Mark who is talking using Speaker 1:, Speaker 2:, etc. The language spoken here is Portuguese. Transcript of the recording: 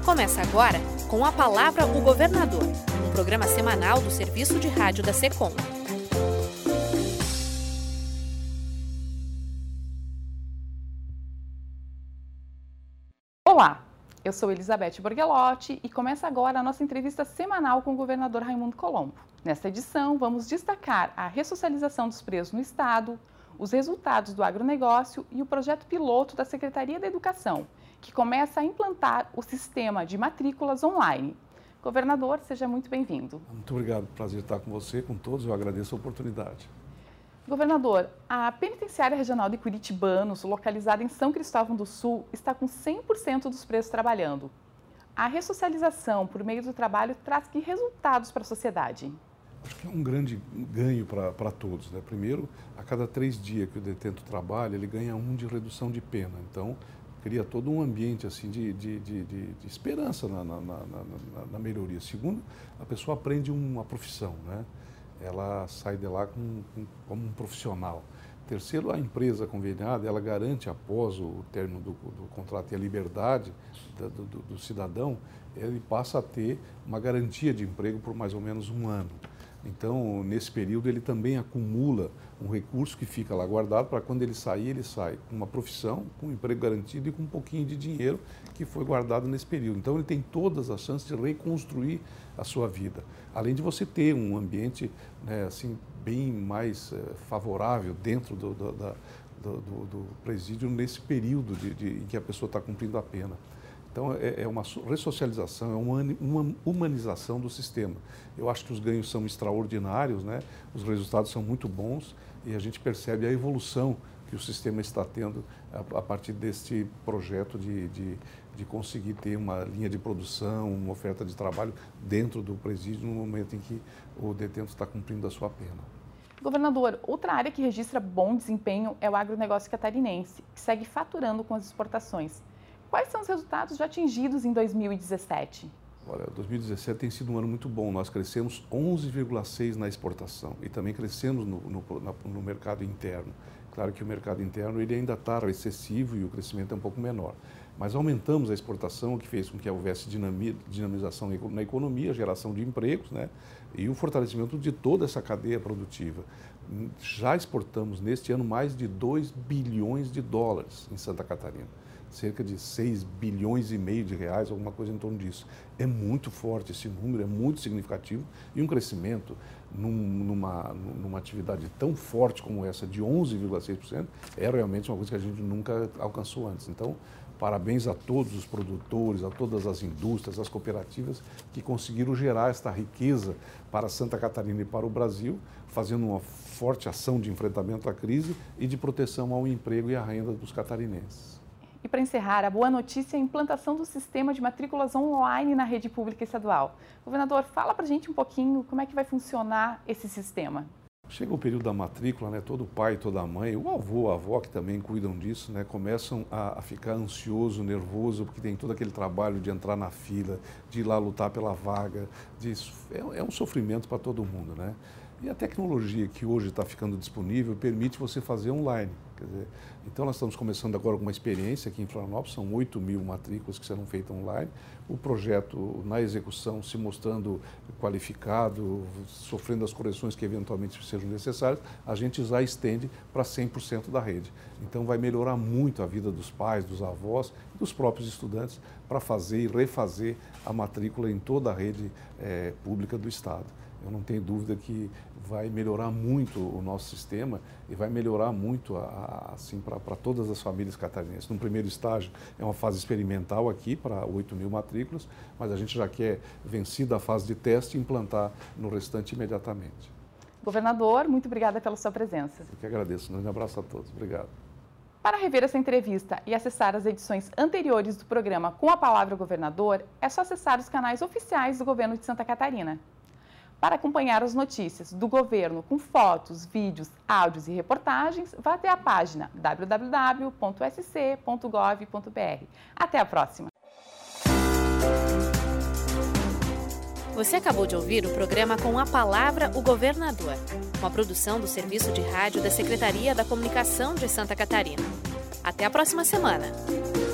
Speaker 1: Começa agora com a Palavra o Governador, um programa semanal do Serviço de Rádio da SECOM.
Speaker 2: Olá, eu sou Elizabeth Borghelotti e começa agora a nossa entrevista semanal com o governador Raimundo Colombo. Nesta edição, vamos destacar a ressocialização dos preços no Estado, os resultados do agronegócio e o projeto piloto da Secretaria da Educação, que começa a implantar o sistema de matrículas online. Governador, seja muito bem-vindo.
Speaker 3: Muito obrigado, prazer estar com você, com todos, eu agradeço a oportunidade.
Speaker 2: Governador, a Penitenciária Regional de Curitibanos, localizada em São Cristóvão do Sul, está com 100% dos presos trabalhando. A ressocialização por meio do trabalho traz que resultados para a sociedade?
Speaker 3: Acho que é um grande ganho para todos, né? Primeiro, a cada 3 dias que o detento trabalha, ele ganha 1 de redução de pena. Então, cria todo um ambiente assim, de esperança na melhoria. Segundo, a pessoa aprende uma profissão, né? Ela sai de lá como um profissional. Terceiro, a empresa conveniada, ela garante, após o término do contrato e a liberdade do cidadão, ele passa a ter uma garantia de emprego por mais ou menos 1 ano. Então, nesse período, ele também acumula um recurso que fica lá guardado para quando ele sai com uma profissão, com um emprego garantido e com um pouquinho de dinheiro que foi guardado nesse período. Então, ele tem todas as chances de reconstruir a sua vida. Além de você ter um ambiente, né, assim, bem mais favorável dentro do presídio nesse período em que a pessoa está cumprindo a pena. Então, é uma ressocialização, é uma humanização do sistema. Eu acho que os ganhos são extraordinários, né? Os resultados são muito bons e a gente percebe a evolução que o sistema está tendo a partir deste projeto de conseguir ter uma linha de produção, uma oferta de trabalho dentro do presídio no momento em que o detento está cumprindo a sua pena.
Speaker 2: Governador, outra área que registra bom desempenho é o agronegócio catarinense, que segue faturando com as exportações. Quais são os resultados já atingidos em 2017?
Speaker 3: Olha, 2017 tem sido um ano muito bom. Nós crescemos 11,6% na exportação e também crescemos no mercado interno. Claro que o mercado interno ele ainda está recessivo e o crescimento é um pouco menor. Mas aumentamos a exportação, o que fez com que houvesse dinamização na economia, geração de empregos, né? E o fortalecimento de toda essa cadeia produtiva. Já exportamos neste ano mais de 2 bilhões de dólares em Santa Catarina. Cerca de 6 bilhões e meio de reais, alguma coisa em torno disso. É muito forte esse número, é muito significativo e um crescimento numa atividade tão forte como essa de 11,6% é realmente uma coisa que a gente nunca alcançou antes. Então, parabéns a todos os produtores, a todas as indústrias, as cooperativas que conseguiram gerar esta riqueza para Santa Catarina e para o Brasil, fazendo uma forte ação de enfrentamento à crise e de proteção ao emprego e à renda dos catarinenses.
Speaker 2: E para encerrar, a boa notícia é a implantação do sistema de matrículas online na rede pública estadual. Governador, fala para a gente um pouquinho como é que vai funcionar esse sistema.
Speaker 3: Chega o período da matrícula, né, todo pai, toda mãe, o avô, a avó que também cuidam disso, né, começam a ficar ansioso, nervoso, porque tem todo aquele trabalho de entrar na fila, de ir lá lutar pela vaga. É um sofrimento para todo mundo, né? E a tecnologia que hoje está ficando disponível permite você fazer online. Quer dizer, então, nós estamos começando agora com uma experiência aqui em Florianópolis, são 8.000 matrículas que serão feitas online. O projeto, na execução, se mostrando qualificado, sofrendo as correções que eventualmente sejam necessárias, a gente já estende para 100% da rede. Então, vai melhorar muito a vida dos pais, dos avós e dos próprios estudantes para fazer e refazer a matrícula em toda a rede pública do Estado. Eu não tenho dúvida que vai melhorar muito o nosso sistema e vai melhorar muito assim, para todas as famílias catarinenses. No primeiro estágio, é uma fase experimental aqui para 8.000 matrículas, mas a gente já quer, vencida a fase de teste, implantar no restante imediatamente.
Speaker 2: Governador, muito obrigada pela sua presença.
Speaker 3: Eu que agradeço. Um grande abraço a todos. Obrigado.
Speaker 2: Para rever essa entrevista e acessar as edições anteriores do programa Com a Palavra Governador, é só acessar os canais oficiais do Governo de Santa Catarina. Para acompanhar as notícias do governo com fotos, vídeos, áudios e reportagens, vá até a página www.sc.gov.br. Até a próxima!
Speaker 1: Você acabou de ouvir o programa Com a Palavra o Governador, uma produção do Serviço de Rádio da Secretaria da Comunicação de Santa Catarina. Até a próxima semana!